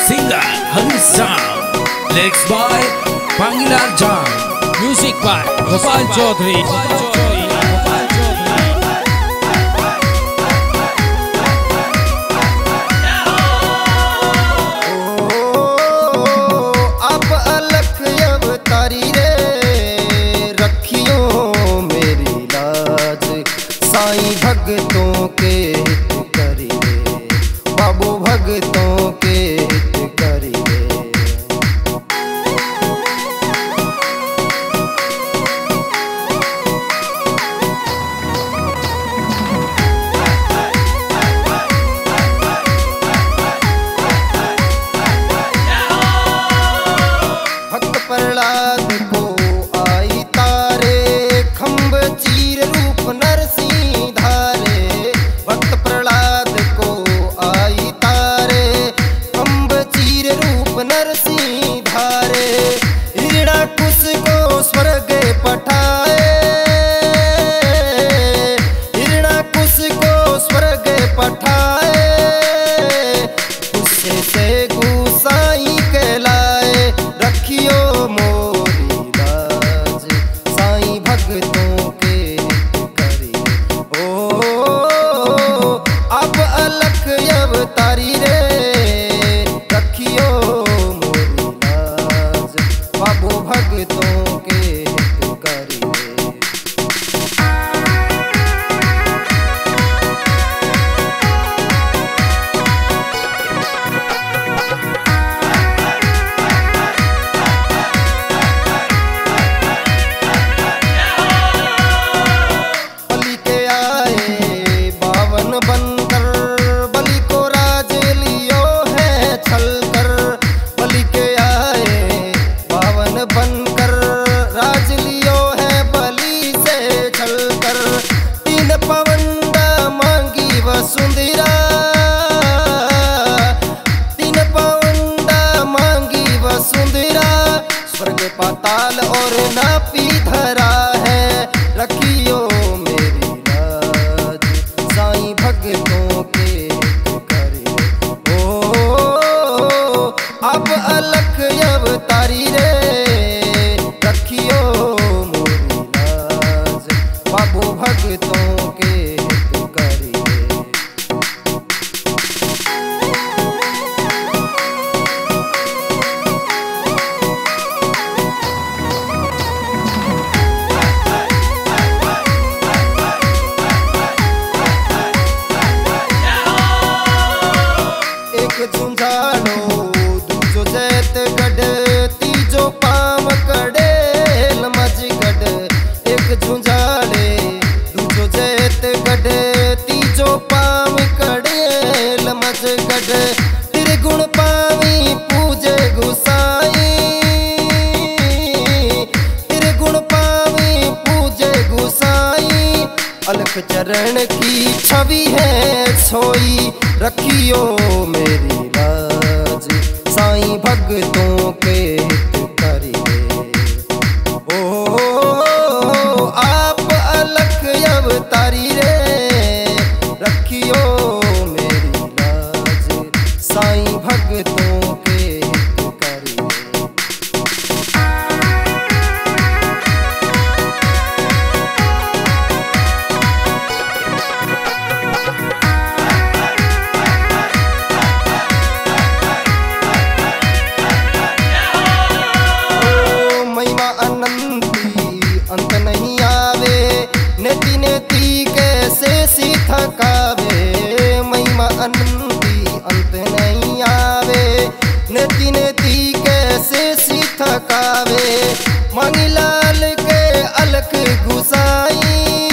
singer Haris Jhan, lyrics by Pangilal Jhan, music by Gopal Chaudhary. अब अलख अवतारी रे रखियो मेरी लाज, साईं भगतों के हित करी रे, बाबू भगतों के हित करी रे। भक्त प्रहलाद को आई तारे, खम्भ चीर रूप नरसिंह धारे। भक्त प्रहलाद को आई तारे, खम्भ चीर रूप नरसिंह धारे। हिरण्याकुश को स्वर्ग पठाए, हिरण्याकुश को स्वर्ग पठाए। गुस्से से गुसाई कहलाए, रखियो मोरी लाज, साईं भगतों के हित करी। ओ अब अलख अवतारी रे रखियो मोरी लाज, बाबू भगतों के हित करी रे। बलि के आए बावन बनकर, बलि को राज लियो है छलकर। बलि के आए बावन बनकर, राज लियो है बलि से छलकर। तीन पवंडा मांगी वसुंधरा, तीन पवंडा मांगी वसुंधरा। स्वर्ग पाताल और नापी धरा है, रखियो मेरी लाज, साईं भगतों के हित करी। ओ अब अलख अवतारी रे रखियो मोरी लाज, बाबू भगतों के हित करी रे। एक झुंझाड़ो दूजो जैत गढ़, तीजो पाम कड़ेल मजगढ़। एक झुंझाड़े दूजो जैत गढ़, तीजो पाम कड़ेल मजगढ़। त्रिगुण पावी पूजे गुसाई, त्रिगुण पावी पूजे गुसाई। अलख चरण की छवि है सोई, रखियो मेरी लाज, साईं भगतों के हित करी रे। ओ आप अलख अवतारी रे रखियो मेरी लाज, साईं भगतों के हित करी रे। महिमा अनंती अंत नहीं आवे, नेति नेति कैसे सी थकावे। महिमा अनंती अंत नहीं आवे, नेति नेति कैसे सी थकावे। मांगीलाल के अलख गुसाई,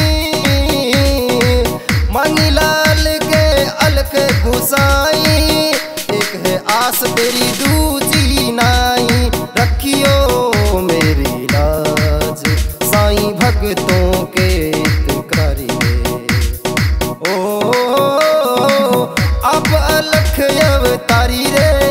मांगीलाल के अलख गुसाई। एक है आस तेरी दूजी नाई, रखियो मेरी लाज, साईं भगतों के हित करी रे। ओ अब अलख अवतारी रे